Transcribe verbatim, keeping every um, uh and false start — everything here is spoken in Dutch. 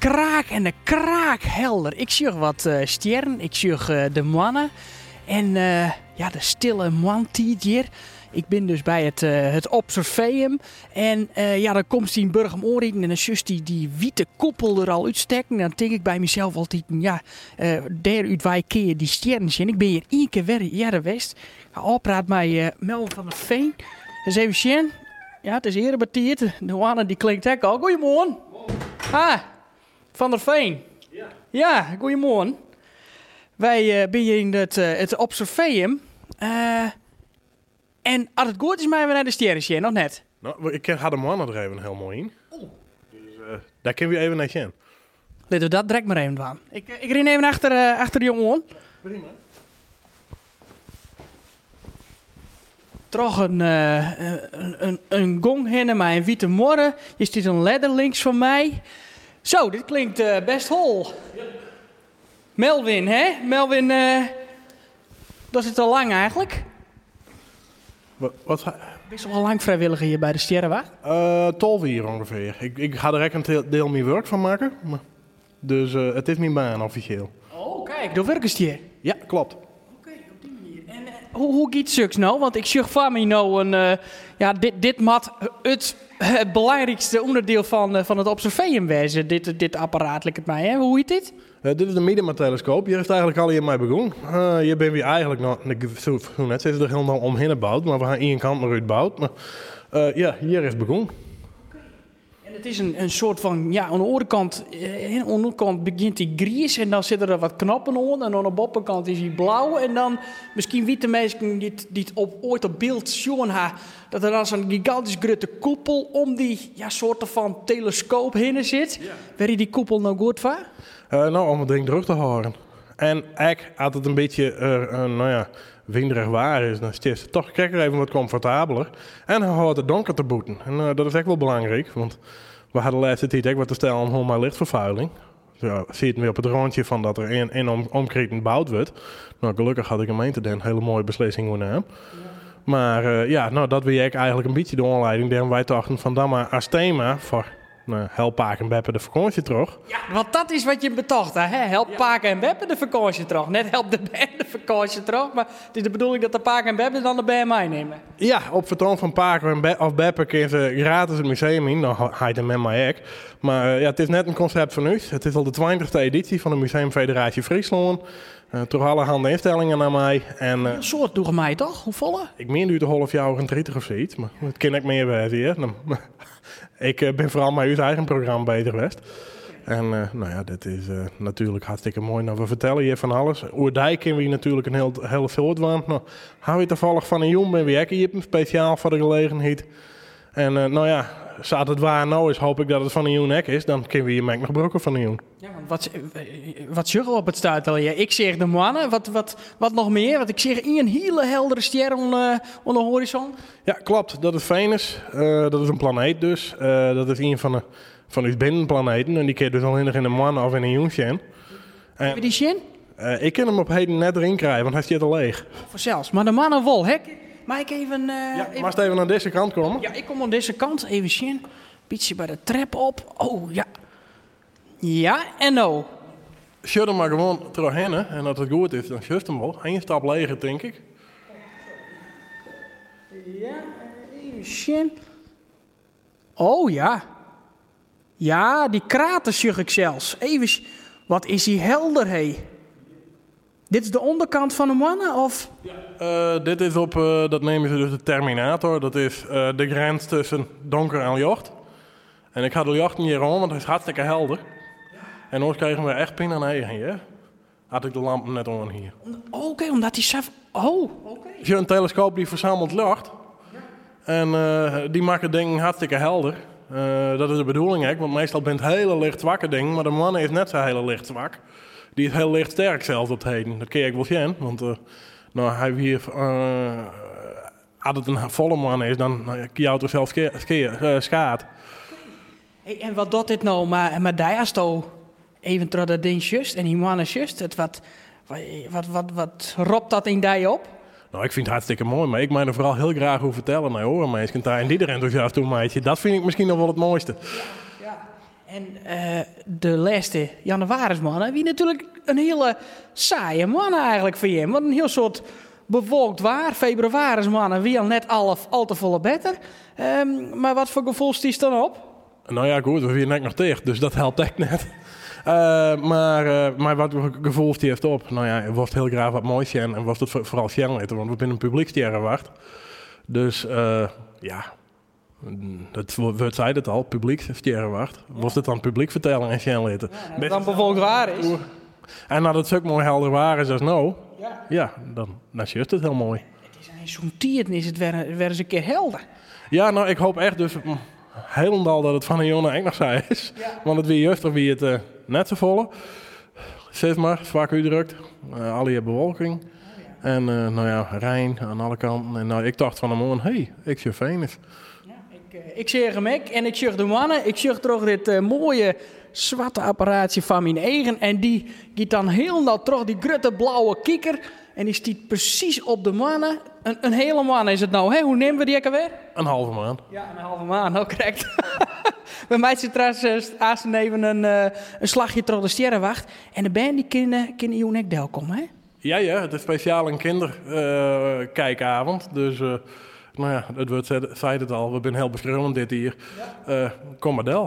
kraak en de kraak helder. Ik zie wat uh, sterren, ik zie uh, de mannen en uh, ja, de stille mantiet hier. Ik ben dus bij het, uh, het Observeum en uh, ja, dan komt die in Burgum Oorrieden en dan zus die, die witte koepel er al uitstekken. Dan denk ik bij mezelf altijd, ja, uh, daar uit wij keer die sterren zien. Ik ben hier één keer weer hier geweest. Ik ga opraad met uh, Melvin van der Veen. Dus even zien. Ja, het is hier betiert. De wanne die klinkt ook al. Goedemorgen. Ha, Van der Veen. Ja. Ja, goedemorgen. Wij uh, zijn hier in het, uh, het Observeum. Uh, en als het goed is, mij we naar de sterren zien, nog net? Nou, ik had de mannen er even heel mooi in. Oh. Dus uh, daar kunnen we even naar zien. Laten we dat direct maar even aan. Ik, ik ren even achter, uh, achter de jongen. Prima. Toch een, uh, een, een, een gong heen met een witte morren. Je ziet een ladder links van mij. Zo, dit klinkt uh, best hol. Ja. Melvin, hè? Melvin, uh, dat is het al lang eigenlijk. Wat? wat? Best wel lang vrijwilliger hier bij de Sterrenwacht? Uh, twaalf hier ongeveer. Ik, ik ga er echt een deel mijn werk van maken. Maar, dus uh, het is mijn baan officieel. Oh, kijk, door werk is het hier. Ja, klopt. Oké, op die manier. En uh, hoe, hoe gaat het nou? Want ik zie van mij nou een... Uh, ja, dit, dit mat het, het belangrijkste onderdeel van, uh, van het Observeum wezen. Dit, dit apparaat, lijkt het mij. Hè? Hoe heet dit? Uh, dit is de Miedema-telescoop. Je heeft eigenlijk al hier mee begonnen. Uh, je bent weer eigenlijk nog... Ik zo net zitten er helemaal omheen gebouwd, maar we gaan één kant nog uitbouwd. Maar uh, ja, hier is het begonnen. En het is een, een soort van, ja, aan de onderkant, eh, aan de onderkant begint hij grijs en dan zitten er wat knoppen onder. En aan de bovenkant is hij blauw. En dan, misschien weten mensen die het, die het op, ooit op beeld zien hebben, dat er dan zo'n gigantisch grote koepel om die ja, soort van telescoop heen zit. Ja. Waar je die koepel nou goed van? Uh, nou, om het ding terug te houden. En eigenlijk, als het een beetje, uh, uh, nou ja, winderig waar is, dan is het toch krijg er even wat comfortabeler. En dan houdt het donker te boeten. En uh, dat is echt wel belangrijk, want we hadden de laatste tijd echt wat te stellen om mijn lichtvervuiling. Ja, zie je het weer op het rondje van dat er in, in om, omkreten gebouwd wordt. Nou, gelukkig had de gemeente daar een hele mooie beslissing genomen. Ja. Maar uh, ja, nou, dat wil ik eigenlijk een beetje de aanleiding. Daarom wij dachten van dan maar als thema voor... Nou, help Paak en Beppe de vakantie terug. Ja, want dat is wat je betocht, hè? Help ja. Paak en Beppe de vakantie terug. Net help de band de vakantie terug, maar het is de bedoeling dat de Paak en Beppe dan de band meenemen. Ja, op vertoon van Paak en Be- of Beppe kun je gratis het museum in. Nou, hij het met mij ook. Maar uh, ja, het is net een concept van u. Het is al de twintigste editie van de Museumfederatie Friesland. Uh, toch allerhande instellingen naar mij. En, uh, een soort doen mij toch? Hoeveel? Ik meen nu de half jaar een drietig of zoiets, maar dat ken ik meer bij hier. Ik uh, ben vooral met uw eigen programma bezig geweest. En uh, nou ja, dit is uh, natuurlijk hartstikke mooi. Nou, we vertellen hier van alles. Oerdijk hebben we natuurlijk een heel, heel veel want nou, hou je toevallig van een jong ben we ook hier speciaal voor de gelegenheid. En uh, nou ja, zoals het waar nou is, hoop ik dat het van een jong is. Dan kunnen we hier mek nog brokken van een jong. Ja, wat, wat zeg je op het stuitertje? Ik zeg de mannen, wat, wat, wat nog meer? Want ik zeg een hele heldere ster onder uh, de horizon. Ja, klopt. Dat is Venus. Uh, dat is een planeet dus. Uh, dat is een van de van uw binnenplaneten. En die kun je dus alleen nog in een man of in een jong zien. Heb je die zien? Uh, ik kan hem op heden net erin krijgen, want hij zit al leeg. Vanzelfs. Maar de mannen wel, hè? Mag ik even... Uh, ja, even... mag je even naar deze kant komen? Ja, ik kom aan deze kant. Even zien. Beetje bij de trap op. Oh, ja. Ja, en nou? Shut hem maar gewoon terug heen. En dat het goed is, dan shut hem wel. Eén stap leger, denk ik. Ja, even zien. Oh, ja. Ja, die krater zag ik zelfs. Even... Wat is die helder, hé? Hey. Dit is de onderkant van de mannen, of? Ja. Uh, dit is op, uh, dat nemen ze dus de Terminator. Dat is uh, de grens tussen donker en licht. En ik ga de licht niet rond, want hij is hartstikke helder. Ja. En ons kregen we echt pin aan eigen hier. Had ik de lampen net aan hier. Oké, okay, omdat hij zelf... Oh, oké. Okay. Je een telescoop die verzamelt licht. Ja. En uh, die maakt het ding hartstikke helder. Uh, dat is de bedoeling, hè? Want meestal bent het hele lichtzwakke ding, maar de man is net zo hele lichtzwak. Die is heel lichtsterk zelfs op het heden. Dat ken ik wel zien, want uh, nou, hij hier, uh, als het een volle man is, dan uh, kun je auto zelf uh, schaadt. Hey, en wat doet dit nou? Maar, maar daar is toch even terug dat ding just en die man is just. Het wat, wat, wat, wat, wat ropt dat in die op? Nou, ik vind het hartstikke mooi, maar ik mij er vooral heel graag over vertellen. Nou, hoor, mensen, en die er enthousiast toe, meisje. Dat vind ik misschien nog wel het mooiste. Ja, ja. En uh, de laatste januarisman, wie natuurlijk een hele saaie man eigenlijk voor je. Want een heel soort bewolkt waar. Februarismannen, wie al net al, al te volle beter. Um, maar wat voor gevoel stiest dan op? Nou ja, goed, we zijn net nog tegen, dus dat helpt echt net. Uh, maar, uh, maar wat gevoel heeft op? Nou ja, was heel graag wat moois en, en was het vooral Sjellen, want we zijn een publieksterrenwacht. Dus uh, ja, het wordt zei het al, publieksterrenwacht. Was het dan publiek vertellen en Sjellen? Ja, dan bijvoorbeeld waar is. En dat het zo mooi helder waar is als nou, ja, ja dan, dan is het heel mooi. Het is een zo'n tiert is het weer, weer eens een keer helder. Ja, nou ik hoop echt dus helemaal dat het van een jongen echt nog saai is. Ja. Want het weer juist of wie het uh, net zo volle. Zeg maar, zwak uitdrukt. Uh, alle je bewolking. Oh, ja. En uh, nou ja, Rijn aan alle kanten. En nou, ik dacht van een morgen, hé, hey, ik zie Venus. Ja, ik, uh, ik zeg hem ook en ik zeg de mannen. Ik zeg toch dit uh, mooie zwarte apparaatje van mijn eigen. En die gaat dan heel nou terug die grote blauwe kikker. En die stiet precies op de mannen. Een, een hele man is het nou, hè? Hoe nemen we die ook alweer? Een halve maan. Ja, een halve maan, ook correct. Bij mij zit trouwens uh, even een, uh, een slagje door de sterrenwacht. En de band die kunnen kunnen jou net welkom, hè? Ja, ja, het is speciaal een kinderkijkavond. Uh, dus, uh, nou ja, het wordt, zei het al, we zijn heel beschroomd dit hier. Ja. Uh, kom maar del.